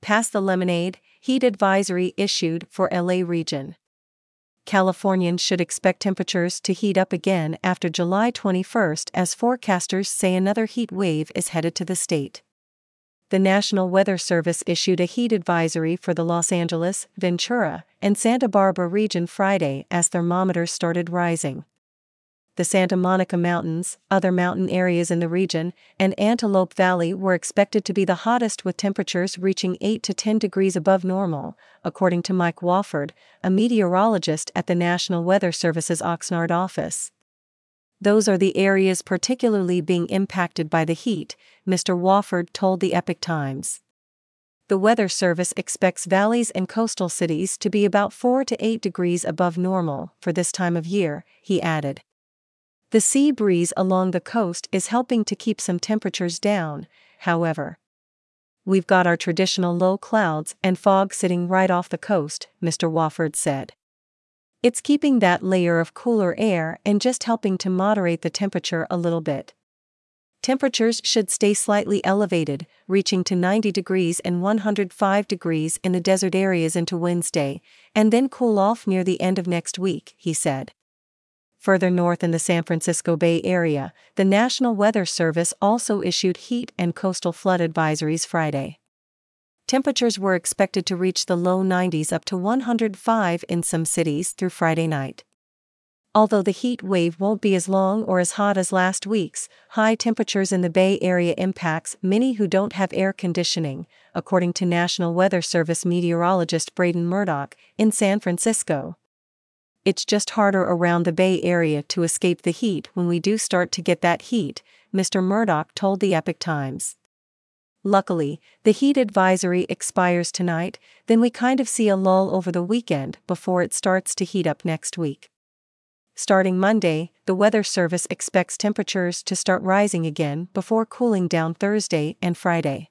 pass the lemonade, heat advisory issued for LA region. Californians should expect temperatures to heat up again after July 21st as forecasters say another heat wave is headed to the state. The National Weather Service issued a heat advisory for the Los Angeles, Ventura, and Santa Barbara region Friday as thermometers started rising. The Santa Monica Mountains, other mountain areas in the region, and Antelope Valley were expected to be the hottest with temperatures reaching 8 to 10 degrees above normal, according to Mike Wofford, a meteorologist at the National Weather Service's Oxnard office. Those are the areas particularly being impacted by the heat, Mr. Wofford told the Epoch Times. The Weather Service expects valleys and coastal cities to be about 4 to 8 degrees above normal for this time of year, he added. The sea breeze along the coast is helping to keep some temperatures down, however. We've got our traditional low clouds and fog sitting right off the coast, Mr. Wofford said. It's keeping that layer of cooler air and just helping to moderate the temperature a little bit. Temperatures should stay slightly elevated, reaching to 90 degrees and 105 degrees in the desert areas into Wednesday, and then cool off near the end of next week, he said. Further north in the San Francisco Bay Area, the National Weather Service also issued heat and coastal flood advisories Friday. Temperatures were expected to reach the low 90s up to 105 in some cities through Friday night. Although the heat wave won't be as long or as hot as last week's, high temperatures in the Bay Area impacts many who don't have air conditioning, according to National Weather Service meteorologist Braden Murdoch, in San Francisco. It's just harder around the Bay Area to escape the heat when we do start to get that heat, Mr. Murdoch told the Epoch Times. Luckily, the heat advisory expires tonight, then we kind of see a lull over the weekend before it starts to heat up next week. Starting Monday, the Weather Service expects temperatures to start rising again before cooling down Thursday and Friday.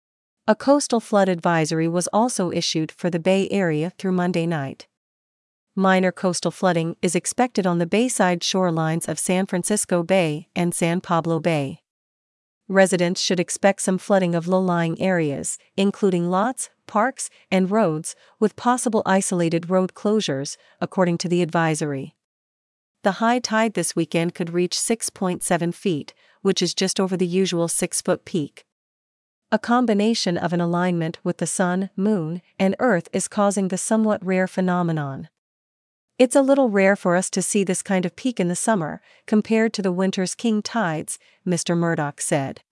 A coastal flood advisory was also issued for the Bay Area through Monday night. Minor coastal flooding is expected on the bayside shorelines of San Francisco Bay and San Pablo Bay. Residents should expect some flooding of low-lying areas, including lots, parks, and roads, with possible isolated road closures, according to the advisory. The high tide this weekend could reach 6.7 feet, which is just over the usual 6-foot peak. A combination of an alignment with the sun, moon, and earth is causing the somewhat rare phenomenon. It's a little rare for us to see this kind of peak in the summer, compared to the winter's king tides, Mr. Murdoch said.